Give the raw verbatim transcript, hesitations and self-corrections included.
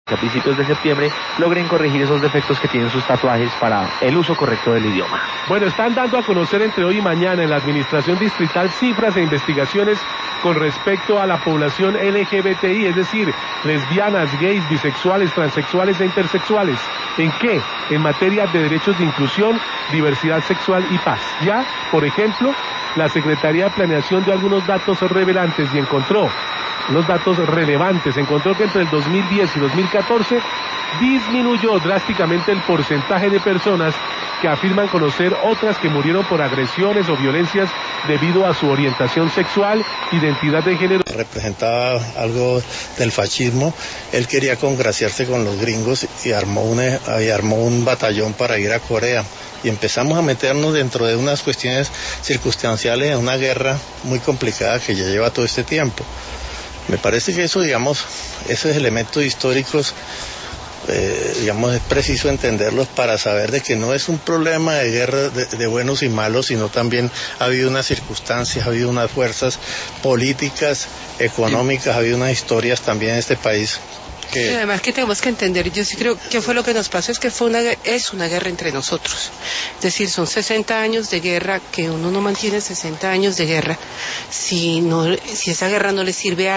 que a principios de septiembre logren corregir esos defectos que tienen sus tatuajes para el uso correcto del idioma. Bueno, están dando a conocer entre hoy y mañana en la Administración Distrital cifras e investigaciones con respecto a la población L G B T I, es decir, lesbianas, gays, bisexuales, transexuales e intersexuales. ¿En qué? En materia de derechos de inclusión, diversidad sexual y paz. Ya, por ejemplo, la Secretaría de Planeación dio algunos datos revelantes y encontró los datos relevantes. Encontró que entre el dos mil diez y dos mil catorce disminuyó drásticamente el porcentaje de personas que afirman conocer otras que murieron por agresiones o violencias debido a su orientación sexual, identidad de género. Representaba algo del fascismo. Él quería congraciarse con los gringos y armó, una, y armó un batallón para ir a Corea. Y empezamos a meternos dentro de unas cuestiones circunstanciales en una guerra muy complicada que ya lleva todo este tiempo. Me parece que eso, digamos, esos elementos históricos, eh, digamos, es preciso entenderlos para saber de que no es un problema de guerra de, de buenos y malos, sino también ha habido unas circunstancias, ha habido unas fuerzas políticas, económicas, ha habido unas historias también en este país. Que... Y además que tenemos que entender, yo sí creo que fue lo que nos pasó, es que fue una, es una guerra entre nosotros. Es decir, son sesenta años de guerra, que uno no mantiene sesenta años de guerra si, no, si esa guerra no le sirve a